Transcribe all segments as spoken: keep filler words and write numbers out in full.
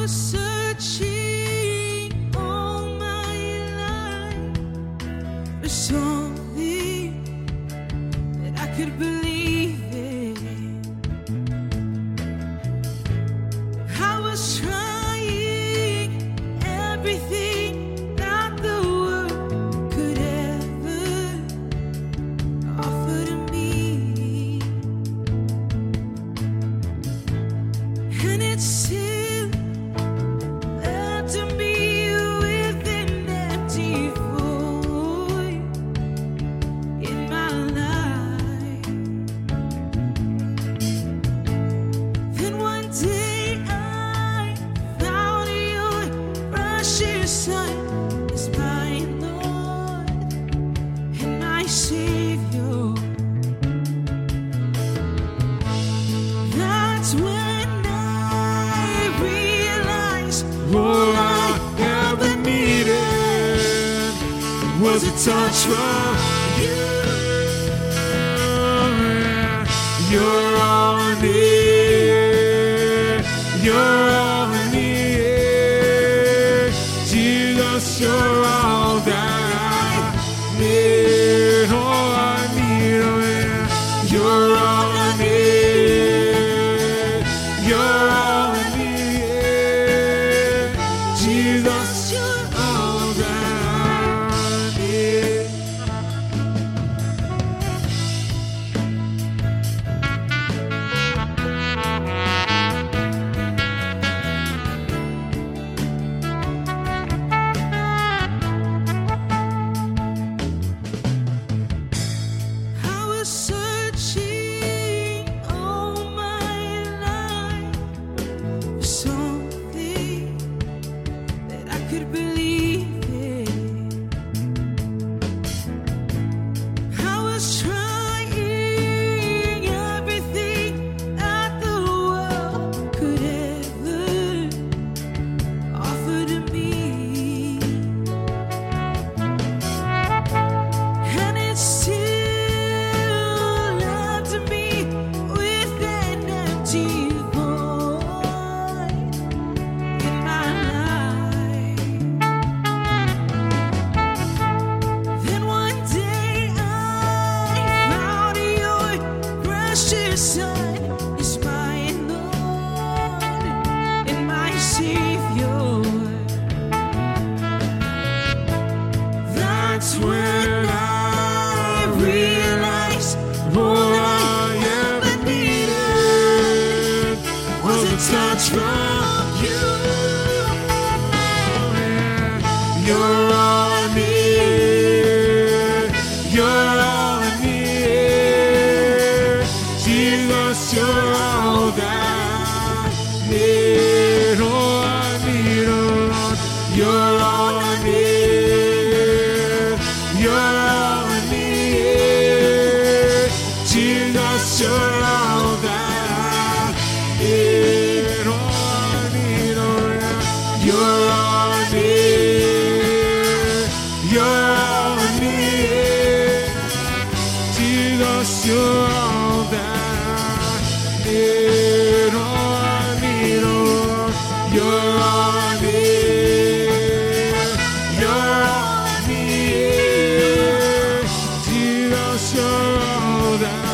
was searching all my life for something that I could believe in. I was trying everything that the world could ever offer to me, and it still left me with an empty void in my life. Then one day I found your precious Son as my Lord and my Savior. That's when I realized all I ever needed was a touch from you. You're all I need. You're all I need. Jesus, you're all that I need. All I need, oh yeah. You're all I need. You're all I need. Jesus, you're all that I need. I was searching all my life for something that I could believe in. I was trying everything that the world could ever offer to me, and it still left me with an empty void in my life. Then one day I found your precious Son as my Lord and my Savior. That's when I realized all I ever needed was a touch from you. You're all I need. You're all I need. Jesus, you're all that I need. All I need, oh Lord. You're all I need. You're all I need. Jesus, you're all that I need. All I need, oh yeah. You're all I need. You're all I need. Jesus, you're all that I need. All I need, oh Lord. You're all I need. You're all I need. Jesus, you're all that I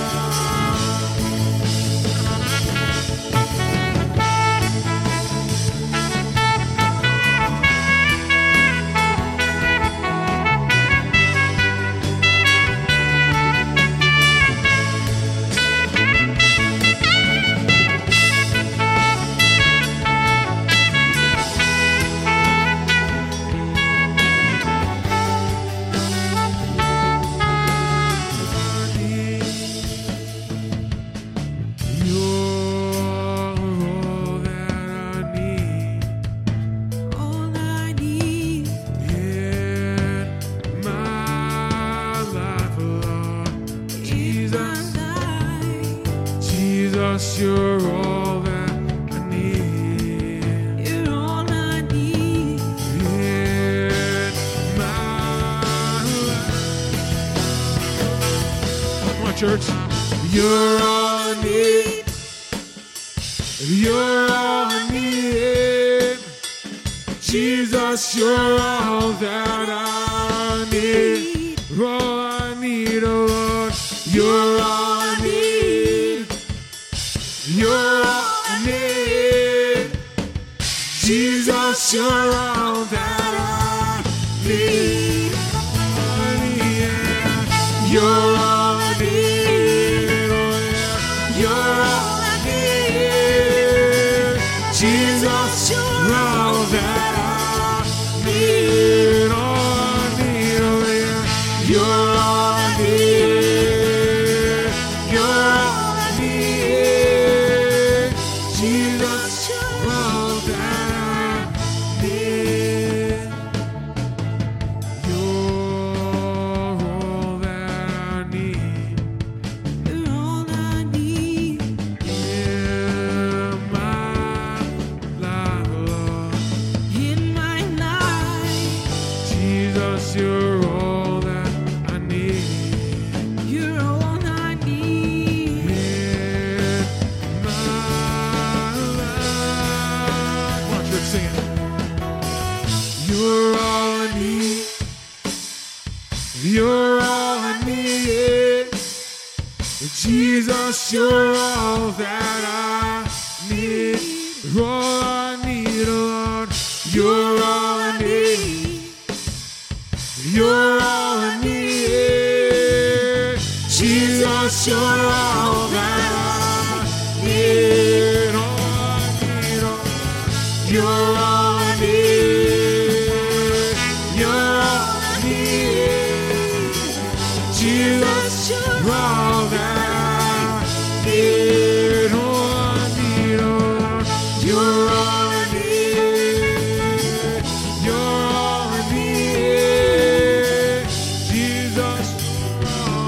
Jesus, you're all that I need. You're all I need. In my life. Come on, church. You're all I need. You're all I need. Jesus, you're all that I need. All I need, oh Lord. You're all I need. You're all I need. Jesus, you're all that I need. You're all I need. Oh yeah. You're all I need. Jesus, you're all that I need. All I need. Oh yeah. You're all I need. You're all I need. Jesus, you're all that I need. You're all that I need. You're all I need. In my life, Lord. In my life, Jesus, you're all that I need. you're all I need. In my life. Come on, church, sing it. You're all I need. You're all I need. Jesus, you're all that I need. You're all I need, Lord. You're all I need. You're all I need. Jesus, you're all that I need. All I need, oh, you're all I need. You're all I need. Jesus, you're all that I need. All I need, oh Lord. You're all I need. You're all I need. Jesus, you're all